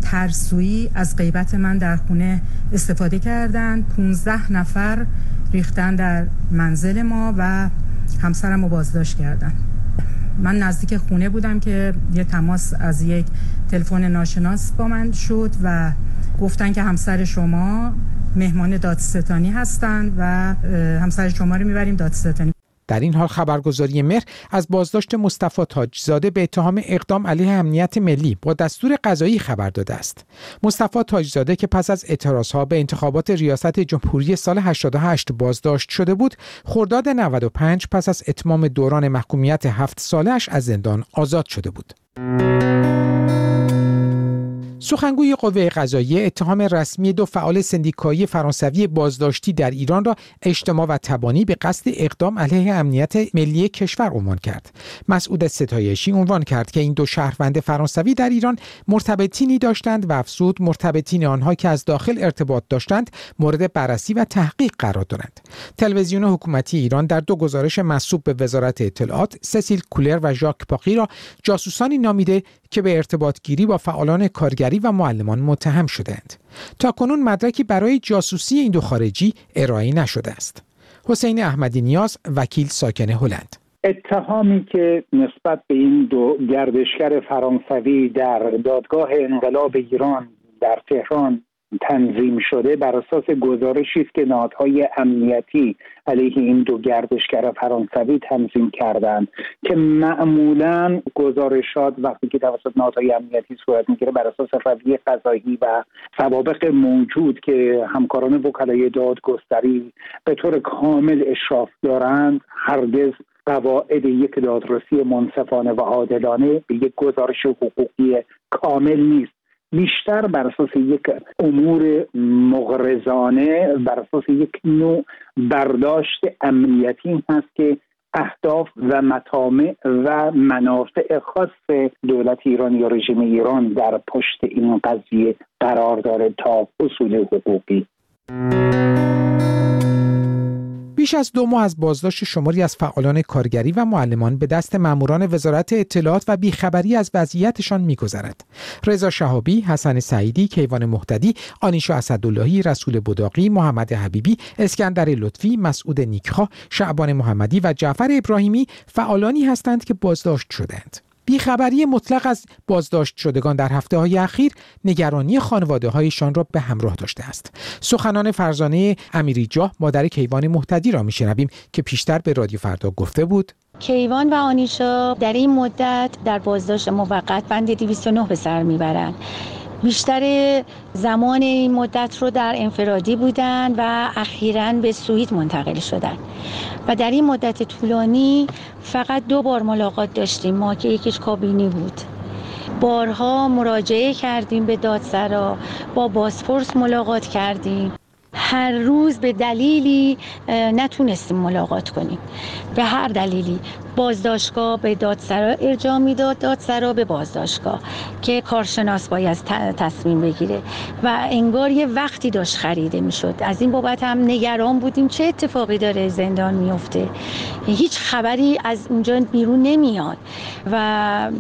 Speaker 5: ترسویی از غیبت من در خونه استفاده کردند. 15 نفر ریختن در منزل ما و همسرم رو بازداشت کردند. من نزدیک خونه بودم که یه تماس از یک تلفن ناشناس با من شد و گفتن که همسر شما مهمان دادستانی هستند و همسر شما رو میبریم دادستانی.
Speaker 14: در این حال خبرگزاری مهر از بازداشت مصطفی تاجزاده به اتهام اقدام علیه امنیت ملی با دستور قضایی خبر داده است. مصطفی تاجزاده که پس از اعتراضها به انتخابات ریاست جمهوری سال 88 بازداشت شده بود، خرداد 95 پس از اتمام دوران محکومیت 7 سالش از زندان آزاد شده بود. سخنگوی قوه قضاییه اتهام رسمی 2 فعال سندیکایی فرانسوی بازداشتی در ایران را اجتماع و تبانی به قصد اقدام علیه امنیت ملی کشور عنوان کرد. مسعود ستایشی عنوان کرد که این 2 شهروند فرانسوی در ایران مرتبطینی داشتند و افزود مرتبطین آنها که از داخل ارتباط داشتند مورد بررسی و تحقیق قرار دارند. تلویزیون حکومتی ایران در 2 گزارش منسوب به وزارت اطلاعات، سسیل کولر و ژاک پاقی را جاسوسانی نامیده که به ارتباط گیری با فعالان کارگری و معلمان متهم شدند. تاکنون مدرکی برای جاسوسی این 2 خارجی ارائه نشده است. حسین احمدی نیاز، وکیل ساکن هلند:
Speaker 15: اتهامی که نسبت به این 2 گردشگر فرانسوی در دادگاه انقلاب ایران در تهران تنظیم شده بر اساس گزارشی است که نهادهای امنیتی علیه این 2 گردشگر فرانسوی تنظیم کردند که معمولاً گزارشات وقتی که توسط نهادهای امنیتی صورت میگیره بر اساس رویه قضایی و سوابق موجود که همکاران وکلای دادگستری به طور کامل اشراف دارند هرگز قواعد یک دادرسی منصفانه و عادلانه به یک گزارش حقوقی کامل نیست، بیشتر بر اساس یک امور مغرضانه، بر اساس یک نوع برداشت امنیتی هست که اهداف و مطامع و منافع خاص دولت ایران یا رژیم ایران در پشت این قضیه قرار داره تا اصول حقوقی.
Speaker 14: بیش از 2 ماه از بازداشت شماری از فعالان کارگری و معلمان به دست ماموران وزارت اطلاعات و بیخبری از وضعیتشان می‌گذرد. رضا شهابی، حسن سعیدی، کیوان مهتدی، آنیشا اسداللهی، رسول بداقی، محمد حبیبی، اسکندر لطفی، مسعود نیکخواه، شعبان محمدی و جعفر ابراهیمی فعالانی هستند که بازداشت شدند. بیخبری مطلق از بازداشت شدگان در هفته‌های اخیر نگرانی خانواده‌هایشان را به همراه داشته است. سخنان فرزانه امیریجاه مادر کیوان مهتدی را می‌شنویم که پیشتر به رادیو فردا گفته بود
Speaker 16: کیوان و آنیشا در این مدت در بازداشت موقت بند 209 به سر میبرند. بیشتر زمان این مدت رو در انفرادی بودن و اخیراً به سوئیت منتقل شدن و در این مدت طولانی فقط 2 بار ملاقات داشتیم ما که یکیش کابینی بود. بارها مراجعه کردیم به دادسرا، با بازپرس ملاقات کردیم، هر روز به دلیلی نتونستیم ملاقات کنیم، به هر دلیلی. بازداشتگاه به دادسرا ارجاع میداد، دادسرا به بازداشتگاه که کارشناس باید تصمیم بگیره و انگار یه وقتی داشت خریده میشد. از این بابت هم نگران بودیم چه اتفاقی داره زندان میفته، هیچ خبری از اونجا بیرون نمیاد و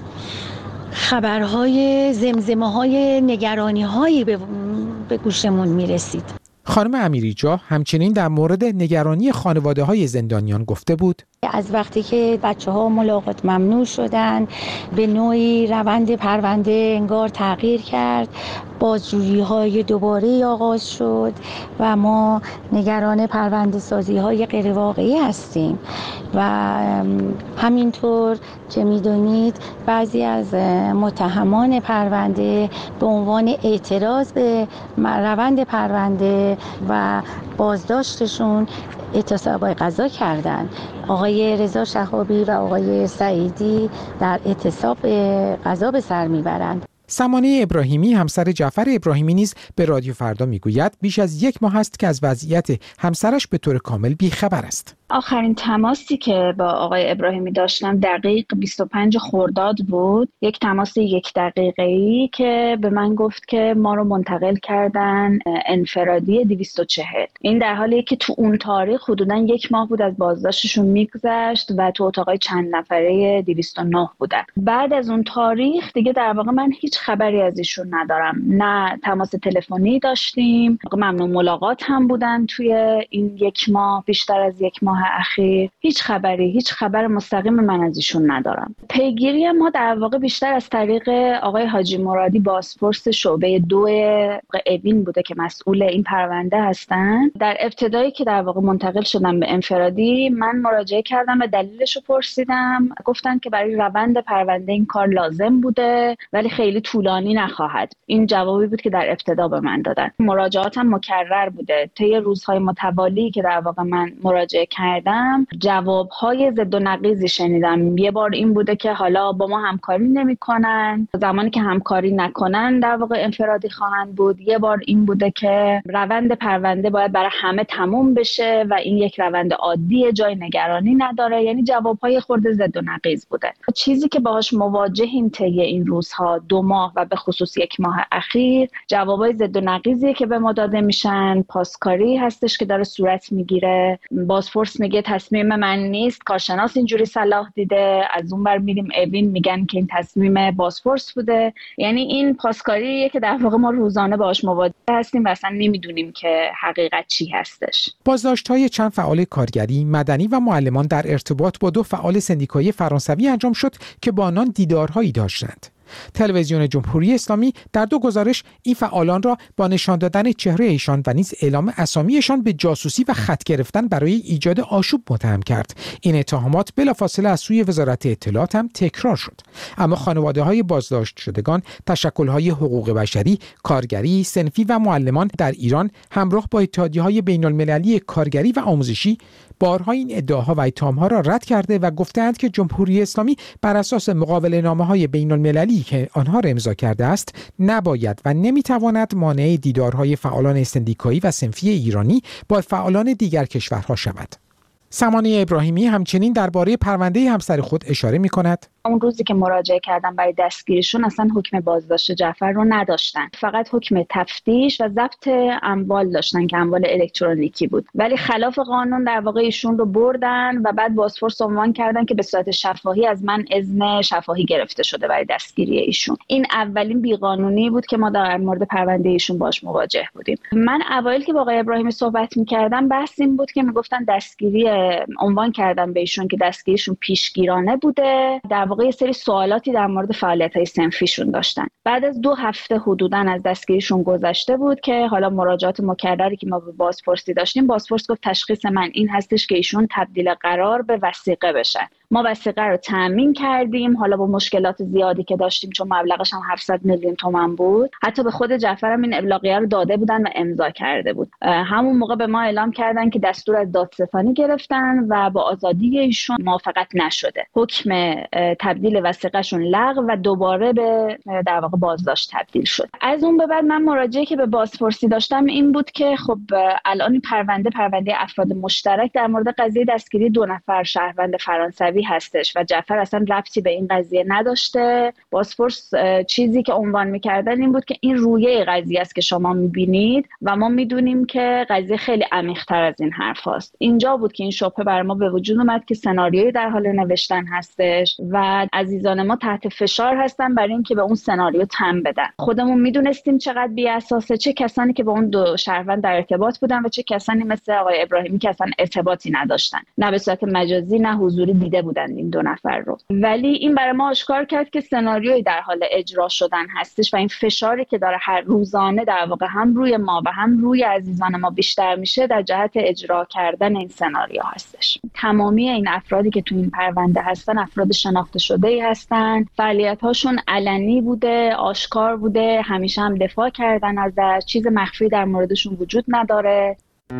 Speaker 16: خبرهای زمزمه‌های نگرانی‌هایی به گوشمون میرسید.
Speaker 14: خانم امیریجاه همچنین در مورد نگرانی خانواده‌های زندانیان گفته بود
Speaker 16: از وقتی که بچه‌ها ملاقات ممنوع شدن به نوعی روند پرونده انگار تغییر کرد، بازجویی‌های دوباره آغاز شد و ما نگران پرونده سازی‌های غیر واقعی هستیم و همینطور که می‌دونید بعضی از متهمان پرونده به عنوان اعتراض به روند پرونده و بازداشتشون اعتصاب غذا کردند. آقای رضا شهابی و آقای سعیدی در اعتصاب غذا به سر میبرند.
Speaker 14: سمانه ابراهیمی همسر جعفر ابراهیمی نیز به رادیو فردا میگوید بیش از 1 ماه است که از وضعیت همسرش به طور کامل بیخبر است.
Speaker 17: آخرین تماسی که با آقای ابراهیمی داشتم دقیق 25 خرداد بود، یک تماس 1 دقیقه‌ای که به من گفت که ما رو منتقل کردن انفرادی 240. این در حالیه که تو اون تاریخ حدوداً 1 ماه بود از بازداشتشون میگذشت و تو اتاقای چند نفره 209 بودن. بعد از اون تاریخ دیگه در واقع من هیچ خبری از ایشون ندارم، نه تماس تلفنی داشتیم، ممنوع ملاقات هم بودن توی این 1 ماه، بیشتر از 1 ماه اخیر هیچ خبر مستقیم من از ایشون ندارم. پیگیری ما در واقع بیشتر از طریق آقای حاجی مرادی بازپرس شعبه 2 اوین بوده که مسئول این پرونده هستن. در ابتدایی که در واقع منتقل شدم به انفرادی من مراجعه کردم و دلیلشو پرسیدم، گفتن که برای روند پرونده این کار لازم بوده ولی خیلی طولانی نخواهد. این جوابی بود که در ابتدا به من دادن. مراجعاتم مکرر بوده طی روزهای متوالی که در واقع من مراجعه کردم، جوابهای ضد و نقیضی شنیدم. یه بار این بوده که حالا با ما همکاری نمی‌کنن، زمانی که همکاری نکنن در واقع انفرادی خواهند بود. یه بار این بوده که روند پرونده باید برای همه تموم بشه و این یک روند عادیه، جای نگرانی نداره. یعنی جوابهای خورده ضد و نقیض بوده. چیزی که باهاش مواجهیم طی این روزها 2 ماه و به خصوص 1 ماه اخیر، جوابای ضد و نقیضی که به ما داده میشن، پاسکاری هستش که داره صورت میگیره. بازپرس میگه تصمیم من نیست، کارشناس اینجوری صلاح دیده، از اون بر میریم اوین میگن که این تصمیم بازپرس بوده. یعنی این پاسکاریه که در واقع ما روزانه باهاش مواجه هستیم و اصلا نمیدونیم که حقیقت چی هستش.
Speaker 14: بازداشت‌های چند فعال کارگری، مدنی و معلمان در ارتباط با 2 فعال سندیکایی فرانسوی انجام شد که با آنان دیدارهایی داشتند. تلویزیون جمهوری اسلامی در 2 گزارش این فعالان را با نشان دادن چهره ایشان و نیز اعلام اسامیشان به جاسوسی و خط گرفتن برای ایجاد آشوب متهم کرد. این اتهامات بلافاصله از سوی وزارت اطلاعات هم تکرار شد. اما خانواده‌های بازداشت شدگان، تشکل‌های حقوق بشری، کارگری، صنفی و معلمان در ایران همراه با اتحادیه‌های بین‌المللی کارگری و آموزشی بارها این ادعاها و اتهام‌ها را رد کرده و گفتند که جمهوری اسلامی بر اساس مقابله‌نامه‌های بین‌المللی که آنها را امضا کرده است نباید و نمی‌تواند مانع دیدارهای فعالان سندیکایی و صنفی ایرانی با فعالان دیگر کشورها شود. سمانه ابراهیمی همچنین درباره پرونده همسر خود اشاره می‌کند.
Speaker 17: اون روزی که مراجعه کردم برای دستگیریشون اصلا حکم بازداشت جعفر رو نداشتن، فقط حکم تفتیش و ضبط اموال داشتن که اموال الکترونیکی بود، ولی خلاف قانون در واقع ایشون رو بردن و بعد بازپرس عنوان کردن که به صورت شفاهی از من اذن شفاهی گرفته شده برای دستگیری ایشون. این اولین بیقانونی بود که ما در مورد پرونده ایشون باش مواجه بودیم. من اوایل که با آقای ابراهیمی صحبت می‌کردم بحث این بود که میگفتن دستگیری، عنوان کردن به ایشون که دستگیریشون پیشگیرانه بوده، در واقع یه سری سوالاتی در مورد فعالیت‌های صنفیشون داشتن. بعد از 2 هفته حدوداً از دستگیریشون گذشته بود که حالا مراجعات مکرری که ما به بازپرسی داشتیم، بازپرس گفت تشخیص من این هستش که ایشون تبدیل قرار به وثیقه بشن. ما وثیقه رو تامین کردیم، حالا با مشکلات زیادی که داشتیم چون مبلغش هم 700 میلیون تومان بود، حتی به خود جعفر هم این ابلاغیه رو داده بودن و امضا کرده بود. همون موقع به ما اعلام کردن که دستور از دادستانی گرفتن و با آزادی ایشون موافقت نشده. حکم تبدیل وثیقه‌شون لغو و دوباره به در واقع بازداشت تبدیل شد. از اون به بعد من مراجعه که به بازپرسی داشتم این بود که خب الان این پرونده افراد مشترک در مورد قضیه دستگیری 2 نفر شهروند فرانسوی هستش و جعفر اصلا ربطی به این قضیه نداشته. بازپرس چیزی که عنوان می‌کردن این بود که این رویه قضیه است که شما می‌بینید و ما می‌دونیم که قضیه خیلی عمیق‌تر از این حرفاست. اینجا بود که این شبهه بر ما به وجود اومد که سناریویی در حال نوشتن هستش و عزیزان ما تحت فشار هستن برای اینکه به اون سناریو تن بدن. خودمون میدونستیم چقدر بی اساسه، چه کسانی که با اون 2 شهروند در ارتباط بودن و چه کسانی مثل آقای ابراهیمی که اصلا ارتباطی نداشتن، نه به صورت مجازی نه حضوری دیده بودن این 2 نفر رو. ولی این برای ما آشکار کرد که سناریویی در حال اجرا شدن هستش و این فشاری که داره هر روزانه در واقع هم روی ما و هم روی عزیزان ما بیشتر میشه در جهت اجرا کردن این سناریو هستش. تمامی این افرادی که تو این پرونده هستن افراد شناخته شده‌ای هستن، فعالیت‌هاشون علنی بوده، آشکار بوده، همیشه هم دفاع کردن ازش، چیز مخفی در موردشون وجود نداره.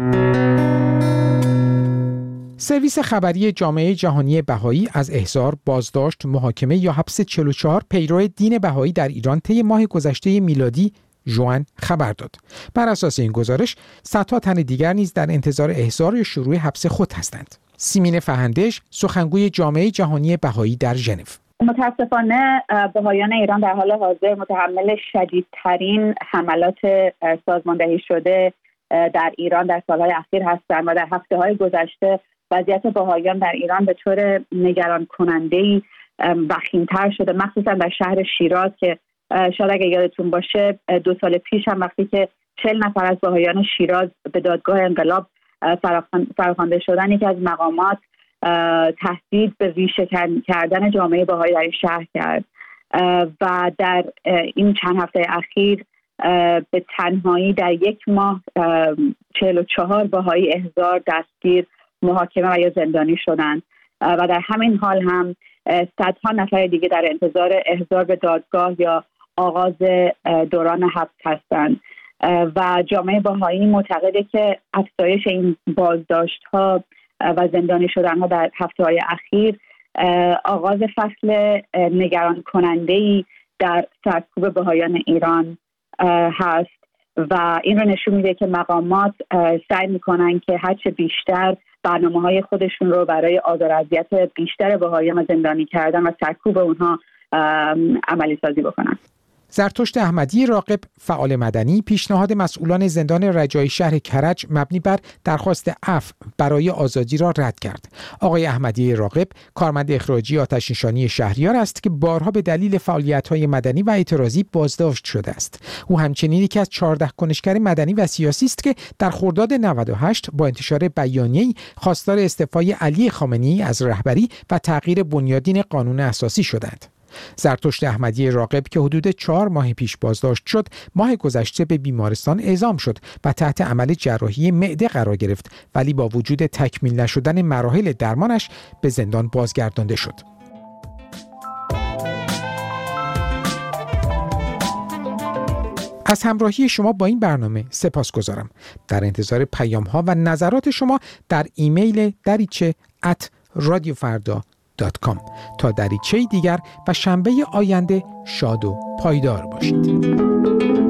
Speaker 14: سرویس خبری جامعه جهانی بهایی از احضار، بازداشت، محاکمه یا حبس 44 پیرو دین بهایی در ایران طی ماه گذشته میلادی ژوئن خبر داد. بر اساس این گزارش صدها تن دیگر نیز در انتظار احضار یا شروع حبس خود هستند. سیمین فهندش، سخنگوی جامعه جهانی بهایی در ژنو:
Speaker 18: متاسفانه بهایان ایران در حال حاضر متحمل شدیدترین حملات سازماندهی شده در ایران در سالهای اخیر هستند و در هفته‌های گذشته وضعیت بهایان در ایران به طور نگران کننده‌ای وخیم‌تر شده، مخصوصا در شهر شیراز که شاید اگه یادتون باشه 2 سال پیش هم وقتی که 40 نفر از بهایان شیراز به دادگاه انقلاب فراخوانده شدن، یکی از مقامات تهدید به ریشه کردن جامعه بهایی در این شهر کرد و در این چند هفته اخیر به تنهایی در 1 ماه 44 بهایی احضار، دستگیر، محاکمه و یا زندانی شدند و در همین حال هم صدها نفر دیگه در انتظار احضار به دادگاه یا آغاز دوران حبس هستند و جامعه بهایی معتقده که افزایش این بازداشت‌ها و زندانی شدن‌ها در هفته‌های اخیر آغاز فصل نگران کننده‌ای در سرکوب بهایان ایران هست و این رو نشون میده که مقامات سعی میکنن که هرچه بیشتر برنامه‌های خودشون رو برای آزار و اذیت بیشتر بهاییان و زندانی کردن و سرکوب اونها عملی سازی بکنن.
Speaker 14: زرتشت احمدی راغب، فعال مدنی، پیشنهاد مسئولان زندان رجایی شهر کرج مبنی بر درخواست عفو برای آزادی را رد کرد. آقای احمدی راغب کارمند اخراجی آتش‌نشانی شهریار است که بارها به دلیل فعالیت‌های مدنی و اعتراضی بازداشت شده است. او همچنین یکی از 14 کنشگر مدنی و سیاسی است که در خرداد 98 با انتشار بیانیه‌ای خواستار استعفای علی خامنه‌ای از رهبری و تغییر بنیادین قانون اساسی شدند. زرتشت احمدی راغب که حدود 4 ماه پیش بازداشت شد، ماه گذشته به بیمارستان اعزام شد و تحت عمل جراحی معده قرار گرفت، ولی با وجود تکمیل نشدن مراحل درمانش به زندان بازگردانده شد. از همراهی شما با این برنامه سپاسگزارم. در انتظار پیام‌ها و نظرات شما در ایمیل dariche@radiofarda.com. تا دریچه دیگر و شنبه آینده شاد و پایدار باشید.